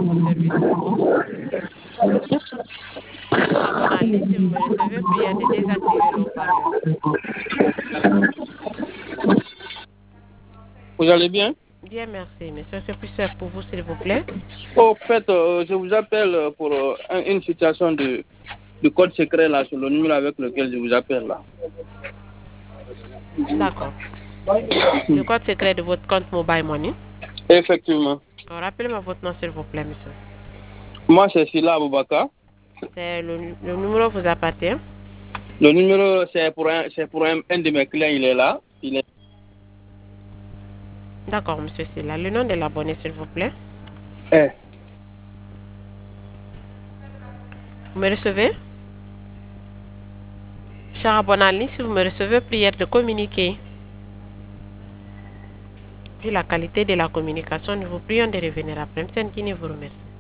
votre service. Abonné en ligne, si vous me recevez, priez de désactiver le haut-parleur. Vous allez bien? Bien, merci. Monsieur, que puis-je faire pour vous, s'il vous plaît? Au fait, je vous appelle pour une situation de code secret là, sur le numéro avec lequel je vous appelle là. D'accord. Le code secret de votre compte Mobile Money? Effectivement. Rappelez-moi votre nom, s'il vous plaît, monsieur. Moi, c'est Sila Aboubaka. C'est le numéro vous appartient? Le numéro, c'est pour un de mes clients, il est là. D'accord, monsieur Silla. Le nom de l'abonné, s'il vous plaît? Vous me recevez? Cher abonné en ligne, si vous me recevez, prière de communiquer. Vu la qualité de la communication, nous vous prions de revenir après. M. Nkini vous remercie.